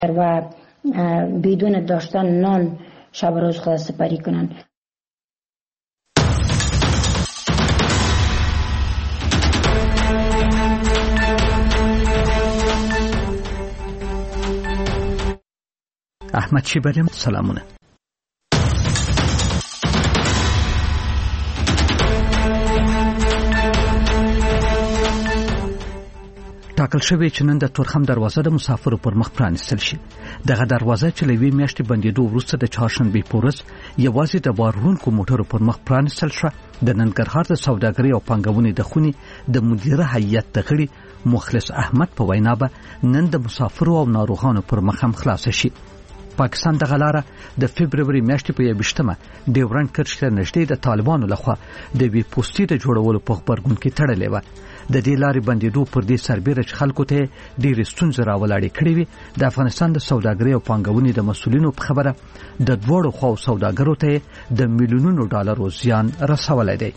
و بدون داشتن نان شب روز خود سپری کنند. احمد شیبری، سلامونه. ټاکل شوی چې نن د تورخم دروازه د مسافرو پر مخ پرانیستل شي. دغه دروازه چې له یوې میاشتې بندېدو وروسته د چهارشنبې په ورځ یوازې د بار وړونکو موټرو پر مخ پرانیستل شوه. د ننګرهار د سوداګرۍ او پانګونې د خونې د مدیره هیئت د غړي مخلص احمد په وینا به نن د مسافرو او ناروغانو پر مخ هم خلاصه شي. پاکستان د غلاره د فبرवरी میاشتې په 21مه ډیورنډ کرښې ته نږدې د طالبانو لخوا د وی پوسټي د جوړولو په خبرګون کې تړلې و. د دې لارې بندېدو پر دې سربېره چې خلکو ته ډېرې ستونزې راولاړې کړې وي. د افغانستان د سوداګرۍ او پانګونې د مسؤلینو په خبره د دواړو خواو سوداګرو ته د میلیونونو ډالرو زیان رسولی دی.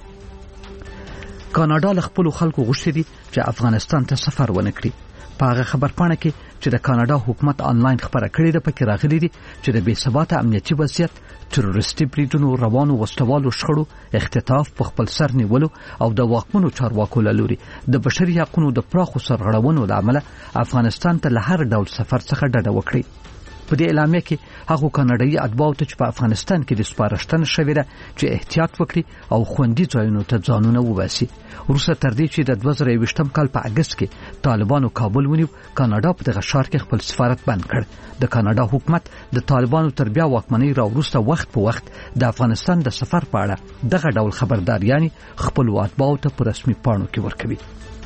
کاناډا له خپلو خلکو غوښتي دي چې افغانستان ته سفر ونه کړي. په هغه خبرپاڼه کې چې د کاناډا حکومت آنلاین خبره کړې ده پکې راغلي دي چې د بې ثباته امنیتي وضعیت، تروریستي بریدونو، روانو وسلوالو شخړو، اختطاف، په خپل سر نیولو او د واکمنو چارواکو له لوري د بشري حقوقو د پراخو سرغړونو له امله افغانستان ته له هر ډول سفر څخه ډډه وکړي. په دې اعلامیه کې هغه کاناډایي اتباعو ته چې په افغانستان کې د سپارښتنه شوې ده چې احتیاط وکړي او خوندي ځایونو ته ځانونه وباسي. وروسته تر دې چې د 2021م کال په اگست کې طالبانو کابل ونیو، کاناډا په دغه ښار کې خپل سفارت بند کړ. د کاناډا حکومت د طالبانو تر بیا واکمنۍ راوروسته وخت په وخت د افغانستان د سفر په اړه دغه ډول خبرداریانې خپل اتباعو ته په رسمي پاڼو کې ورکوي.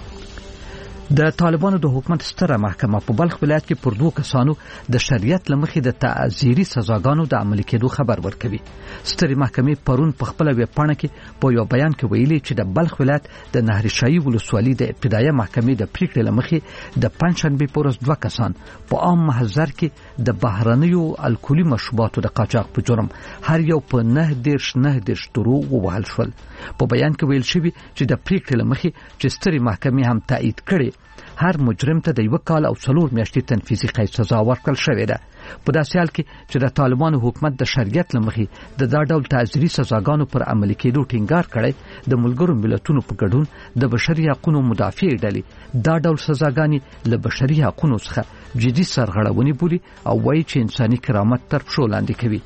د طالبانو د حکومت ستره محکمه په بلخ ولایت کې پر 2 کسانو د شریعت لمخې د تعزیري سزاګانو د عملي کېدو خبر ورکوي. سترې محکمې پرون په خپل ویب پاڼه کې په یو بیان کې ویلي چې د بلخ ولایت د نهرشاهي ولسوالۍ د ابتدایي محکمې د پریکړې لمخې د پنځشنبې په ورځ 2 کسان په عام محضر کې د بهرنیو الکولي مشروباتو د قاچاق په جرم هر یو په 9 درو ووهل شول. په بیان کې ویل شوی چې د پریکړې لمخې چې سترې محکمې هم تایید کړي هر مجرم ته د 1 کال او 4 میاشتې تنفیذي قید سزا ورکړل شوې ده. په داسې حال کې چې د طالبانو حکومت د شریعت لمخې د دا ډول تعزیري سزاګانو پر عملي کېدو ټینګار کړی، د ملګرو ملتونو په ګډون د بشري حقوقو مدافع ډلې دا ډول سزاګانې له بشري حقوقو څخه جدي سرغړونې بولي او وایي چې انساني کرامت تر پښو لاندې کوي.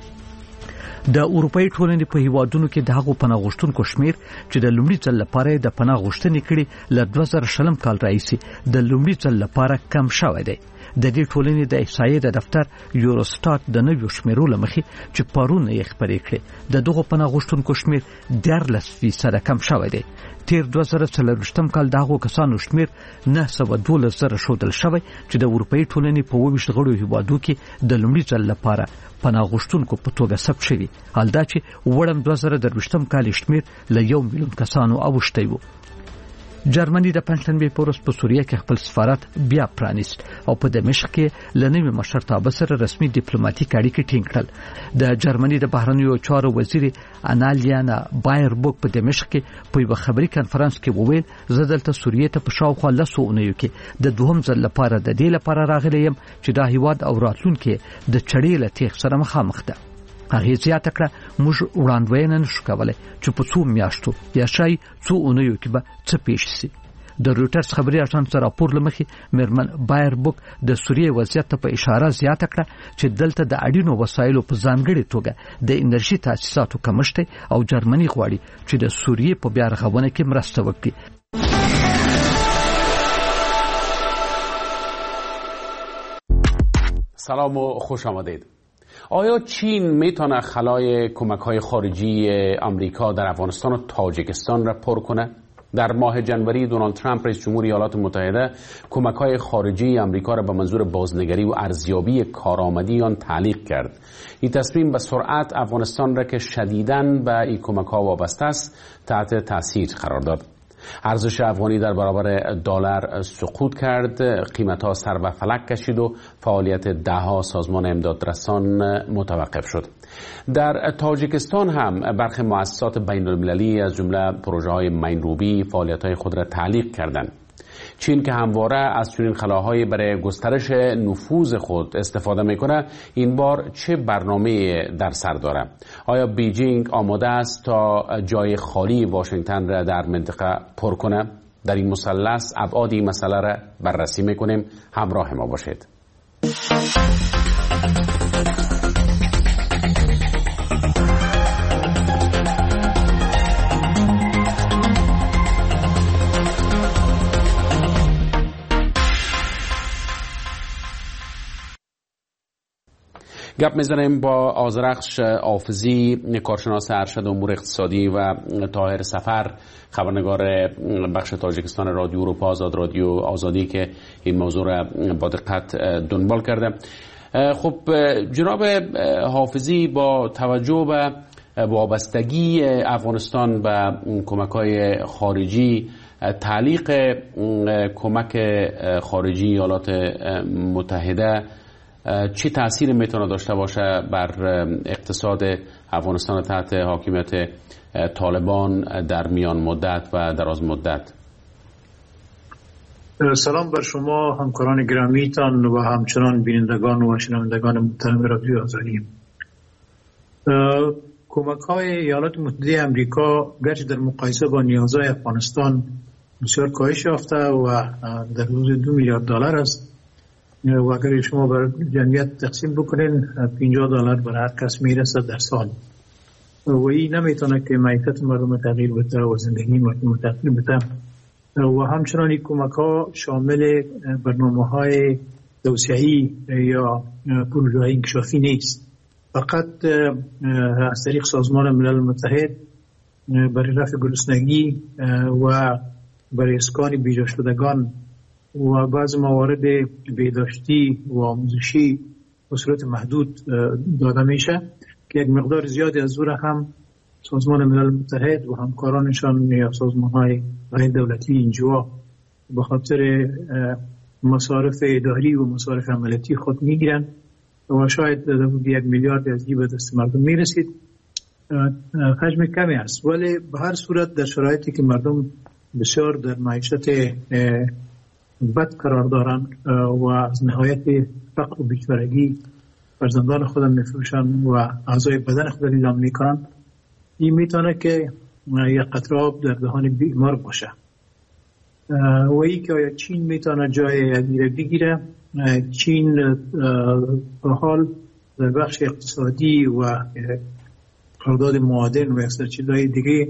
د اروپאי ټولنې په هیوادونو کې د هغو پناه غوښتونکو شمیر چې د لومړي ځل لپاره د پناه غوښتنې کړي له 2000 کال راهیسې د لومړي ځل لپاره کم شوی دی. د دې ټولنې د احصایې د دفتر یوروسټات د نویو شمیرو لمخې چې پرون یې خبرې کړې د دغو پناه غوښتونکو شمیر 13% کم شوی دی. تیر 2024 کال دغه کسانو شمیر 912,000 شودل شوی چې د اروپאי ټولنې په 22 غړو هیوادو کې د لومړي ځل لپاره پناه غوښتونکو په توګه ثبت شوی. حال دا چې وړم 2023 کال شمیر له 1 میلیون کسانو اوښتی و. جرمني د پنځشنبې په ورځ په سوریه کې خپل سفارت بیا پرانیست او په دمشق کې له نوي مشرتابه سره رسمي ډیپلوماټیک اړیکې ټینګ کړل. د جرمني د بهرنیو چارو وزیر انالیانا بایربوک په دمشق کې په یو خبري کانفرنس کې وویل زه دلته سوریه ته په شاوخوا 10 اونیو کې د دوهم ځل لپاره د دې لپاره راغلی یم چې دا هیواد او راتلونکي د چړې له تیغ سره مخامخ ده. هغه زیاته کړه موږ وړاندوینه نشو کولای چې په څو میاشتو یا شای څو اونیو کې به څه پیښ شي. د رويټرز خبري اژانس راپور لمخې میرمن بایربوک د سوریه وضعیت ته په اشاره زیاته کړه چې دلته د اړینو وسایلو په ځانګړي توګه د انرژي تاسیساتو کمښت او جرمني غواړي چې د سوریه په بیا رغونه کې مرسته وکړي. سلام و خوش آمدید. آیا چین میتونه خلای کمک‌های خارجی آمریکا در افغانستان و تاجیکستان را پر کنه؟ در ماه جنوری دونالد ترامپ رئیس جمهور ایالات متحده کمک‌های خارجی آمریکا را به منظور بازنگری و ارزیابی کارآمدی آن تعلیق کرد. این تصمیم به سرعت افغانستان را که شدیداً به این کمک‌ها وابسته است تحت تاثیر قرار داد. ارزش افغانی در برابر دلار سقوط کرد، قیمت‌ها سر به فلک کشید و فعالیت ده‌ها سازمان امدادرسان متوقف شد. در تاجیکستان هم برخی مؤسسات بین‌المللی از جمله پروژه‌های مین‌روبی فعالیت‌های خود را تعلیق کردند. چین که همواره از چنین خلاهایی برای گسترش نفوذ خود استفاده میکنه، این بار چه برنامه در سر داره؟ آیا بیجینگ آماده است تا جای خالی واشنگتن را در منطقه پر کنه؟ در این مثلث ابعاد این مسئله را بررسی میکنیم. همراه ما باشید. گپ میزنیم با آذرخش آفزی، کارشناس ارشد امور اقتصادی، و طاهر سفر، خبرنگار بخش تاجیکستان رادیو اروپا آزاد، رادیو آزادی، که این موضوع را با دقت دنبال کرده. خب جناب حافظی، با توجه به وابستگی افغانستان به کمک‌های خارجی، تعلیق کمک خارجی ایالات متحده چه تأثیری میتونه داشته باشه بر اقتصاد افغانستان تحت حاکمیت طالبان در میان مدت و دراز مدت؟ سلام بر شما همکاران گرامیتان و همچنان بینندگان و شنوندگان محترم رادیو آزادی. کمک‌های ایالات متحده آمریکا گرچه در مقایسه با نیازهای افغانستان بسیار کاهش یافته و در حدود $2 میلیارد است و اگر شما بر جمعیت تقسیم بکنین $50 بر هر کس میرسه در سال و این نمیتونه که معیشت مردم تغییر بده و زندگی مردم تغییر بده. و همچنان این کمک ها شامل برنامه های توسعه‌ای یا پروژه های انکشافی نیست، فقط از طریق سازمان ملل متحد برای رفع گرسنگی و برای اسکان بیجا شدگان و بعض موارد بهداشتی و آموزشی به صورت محدود داده میشه که یک مقدار زیادی از او را هم سازمان ملل متحد و همکارانشان یا سازمان‌های غیر دولتی اینجا به خاطر مصارف اداری و مصارف عملیاتی خود میگیرن و شاید $1 میلیارد از جیب دست مردم میرسید. حجم کمی است، ولی به هر صورت در شرایطی که مردم بسیار در معیشت بد قرار دارن و از نهایت فقر و بیچارگی فرزندان خودم میفروشن و اعضای بدن خود اعلام میکنن، این میتونه که یک قطره آب در دهان بیمار باشه. و ای که آیا چین میتونه جای اگیره بگیره؟ چین به حال در بخش اقتصادی و قرارداد معادن و اکثر چیزهای دیگه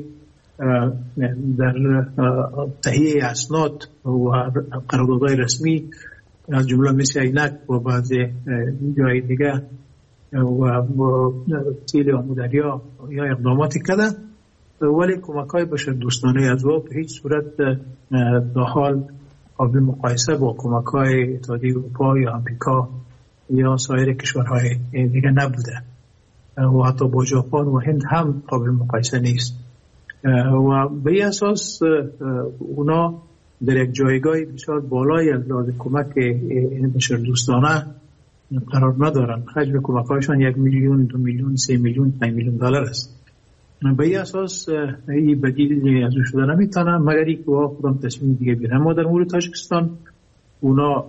در تهیه اسناد و قراردادهای رسمی از جمله مثل عینک و بعض جای دیگه و تیل آمودریا یا اقداماتی کرده، ولی کمک‌های بشردوستانه از او به هیچ صورت در حال قابل مقایسه با کمک‌های اتحادیه اروپا یا آمریکا یا سایر کشورهای دیگه نبوده و حتی با ژاپن و هند هم قابل مقایسه نیست. و به این اساس اونا در یک جایگاه بسیار بالای از لحاظ کمک بشردوستانه قرار ندارن. حجم کمک‌هایشان 1 میلیون، 2 میلیون، 3 میلیون، 5 میلیون دلار است. به این اساس این بدیل از او شده نمیتونه مگر اینکه خودم تصمیم دیگه بگیرن. ما در مورد تاجیکستان اونا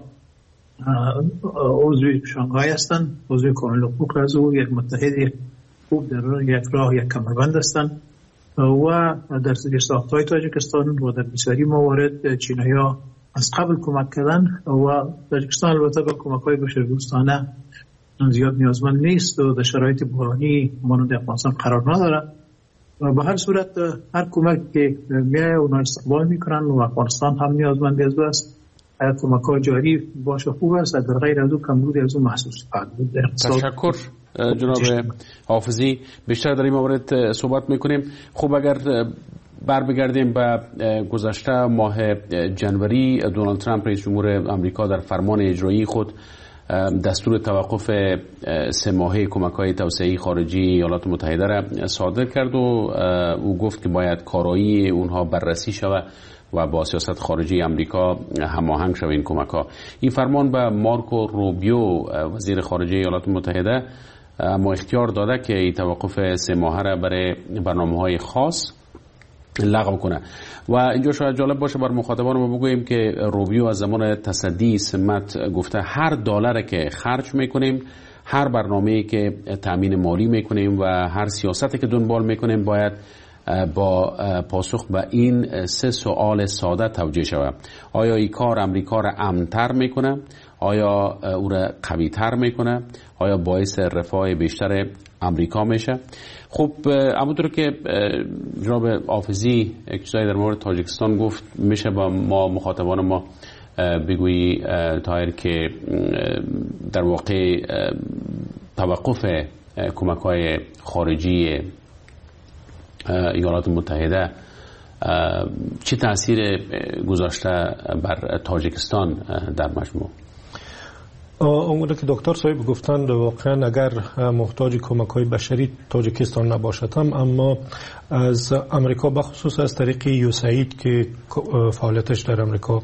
عضو شانگهای هستن، عضو کامل حقوق از او، یک متحد خوب در یک راه یک کمربند هستن و در ساختهای تاجیکستان و در بسیاری موارد چینایی‌ها از قبل کمک کردن و تاجیکستان البته با کمک‌های بشردوستانه زیاد نیازمند نیست و در شرایط بحرانی مانند افغانستان قرار نداره. و به هر صورت هر کمک که میایه اونا استقبال میکنن و افغانستان هم نیازمند از است. اگر کمک‌ها جاری باشه خوب است، در غیر از او کمبودی از او محسوس خواهد بود. تشکر جناب حافظی. بیشتر در این مورد صحبت میکنیم. خب اگر برمیگردیم به گذشته ماه جنوری، دونالد ترامپ رئیس جمهور آمریکا در فرمان اجرایی خود دستور توقف 3 ماهه کمک‌های توسعه‌ای خارجی ایالات متحده را صادر کرد و او گفت که باید کارایی اونها بررسی شود و با سیاست خارجی آمریکا هماهنگ شود این کمک‌ها. این فرمان به مارکو روبیو وزیر خارجه ایالات متحده اما اختیار داده که این توقف 3 ماهه را برای برنامه‌های خاص لغو کنه. و اینجا شاید جالب باشه بر مخاطبان ما بگوییم که روبیو از زمان تصدی سمت گفته هر دلاری که خرج میکنیم، هر برنامه‌ای که تامین مالی میکنیم و هر سیاستی که دنبال میکنیم باید با پاسخ به این 3 سوال ساده توجیه شود. آیا این کار امریکا را امن‌تر میکنه؟ آیا او را قوی‌تر میکنه؟ آیا باعث رفاه بیشتر امریکا میشه؟ خب همونطور که جناب حافظی یک چیزایی در مورد تاجیکستان گفت، میشه با ما مخاطبان ما بگویی طاهر که در واقع توقف کمک‌های خارجی ایالات متحده چه تأثیر گذاشته بر تاجیکستان در مجموع؟ اونگونه که دکتر صاحب گفتند واقعا اگر محتاج کمک‌های بشری تاجیکستان نباشد هم، اما از امریکا بخصوص از طریق USAID که فعالیتش در امریکا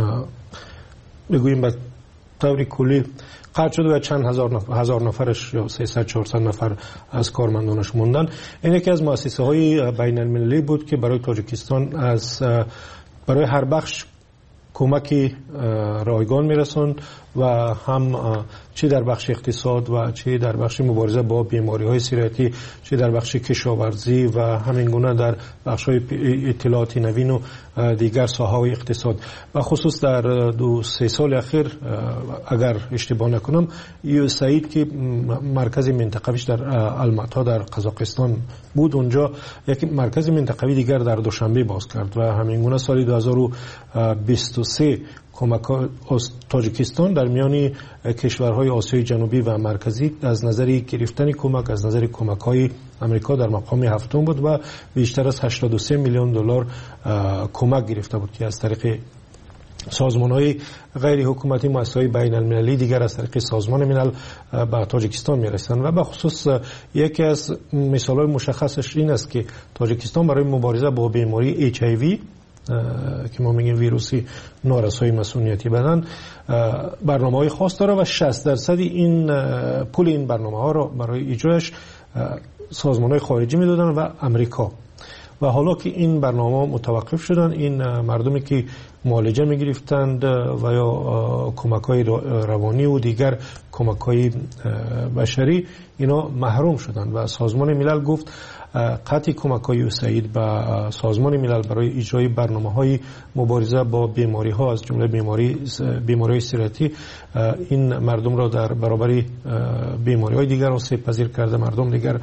بگوییم به طور کلی قطع شده و چند هزار نفرش یا 300-400 نفر از کارمندانش موندن. این یکی از مؤسسه های بین المللی بود که برای تاجیکستان برای هر بخش کمکی رایگان میرسوند و هم چه در بخش اقتصاد و چه در بخش مبارزه با بیماری‌های سیرتی، چه در بخش کشاورزی و همین گونه در بخش‌های اطلاعاتی نوین و دیگر ساحه‌های اقتصاد. و خصوص در 2-3 سال اخیر اگر اشتباه نکنم USAID که مرکز منطقویش در الماتا در قزاقستان بود، اونجا یک مرکز منطقوی دیگر در دوشنبه باز کرد و همین گونه سال 2023 کمک تاجیکستان در میان کشورهای آسیای جنوبی و مرکزی از نظر گرفتن کمک، از نظر کمک‌های امریکا در مقام 7 بود و بیشتر از 83 میلیون دلار کمک گرفته بود که از طریق سازمان‌های غیر حکومتی، مؤسسه‌های بین المللی دیگر از طریق سازمان ملل به تاجیکستان می‌رسند. و به خصوص یکی از مثال‌های مشخصش این است که تاجیکستان برای مبارزه با بیماری HIV که ما میگیم ویروسی نارسایی مسئولیتی بدن برنامه‌های خاص داره و 60% این پول این برنامه‌ها را برای اجراش سازمان‌های خارجی میدادن و امریکا. و حالا که این برنامه متوقف شدن، این مردمی که معالجه می‌گرفتند و یا کمک‌های روانی و دیگر کمک‌های بشری اینا محروم شدند و سازمان ملل گفت قطع کمک‌های USAID به سازمان ملل برای اجرای برنامه‌های مبارزه با بیماری‌ها از جمله بیماری‌های سیرتی این مردم را در برابر بیماری‌های دیگر آسیب پذیر کرده. مردم دیگر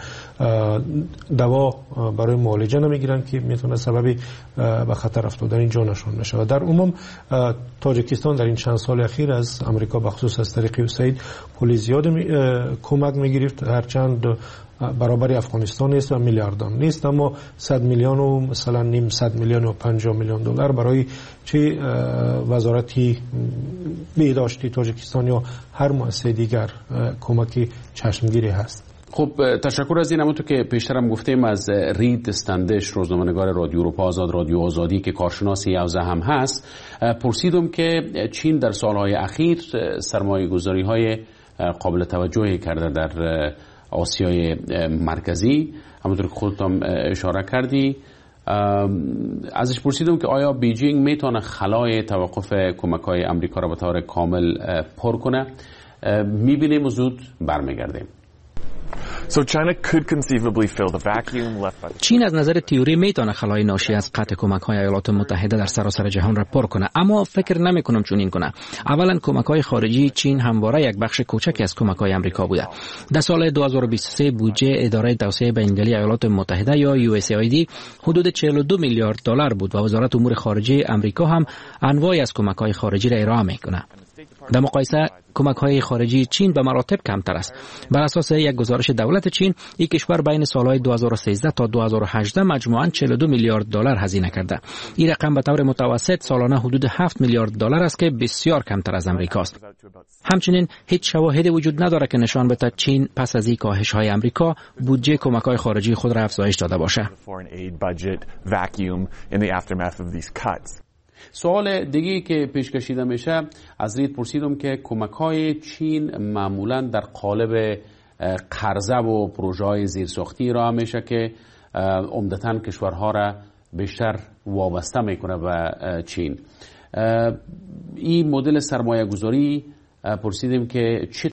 دوا برای معالجه نمی‌گیرن که میتونه سبب به خطر افتادن جانشان بشه. و در عموم تاجیکستان در این چند سال اخیر از امریکا بخصوص از طریق USAID پول زیاد کمک می‌گرفت، هرچند برابر افغانستان نیست و میلیاردان نیست، اما 100 میلیون و مثلا نیم 100 میلیون و 50 میلیون دلار برای چه وزارتی بهداشتی تاجیکستان یا هر مؤسسه دیگر کمک چشمگیری هست. خب تشکر از این. همونطور که پیشترم گفتیم از رید استندش، روزنامه‌نگار رادیو اروپا آزاد، رادیو آزادی که کارشناس یوزه هم هست، پرسیدم که چین در سالهای اخیر سرمایه‌گذاری‌های قابل توجهی کرده در آسیای مرکزی، همونطور که خودت هم اشاره کردی. ازش پرسیدم که آیا بیجینگ میتونه خلای توقف کمک‌های امریکا را به طور کامل پر کنه. میبینیم و زود برمیگردیم. چین از نظر تئوری میتونه خلای ناشی از قطع کمک‌های ایالات متحده در سراسر جهان را پر کنه، اما فکر نمی‌کنم چنین کنه. اولا کمک‌های خارجی چین همواره یک بخش کوچکی از کمک‌های آمریکا بوده. در سال 2023 بودجه اداره توسعه بین‌المللی ایالات متحده یا USAID حدود 42 میلیارد دلار بود و وزارت امور خارجه آمریکا هم انواعی از کمک‌های خارجی را ارائه می‌کنه. در مقایسه کمک‌های خارجی چین به مراتب کمتر است. بر اساس یک گزارش دولت چین، این کشور بین سالهای 2013 تا 2018 مجموعاً 42 میلیارد دلار هزینه کرده. این رقم به طور متوسط سالانه حدود 7 میلیارد دلار است که بسیار کمتر از امریکا است. همچنین هیچ شواهدی وجود ندارد که نشان بده چین پس از این کاهش‌های امریکا بودجه کمک‌های خارجی خود را افزایش داده باشه. سوال دیگه که پیش کشیده میشه، از رید پرسیدم که کمک‌های چین معمولاً در قالب قرضه و پروژه‌های زیرساختی ارائه میشه که عمدتاً کشورها را بیشتر وابسته میکنه به چین. این مدل سرمایه گذاری پرسیدیم که چه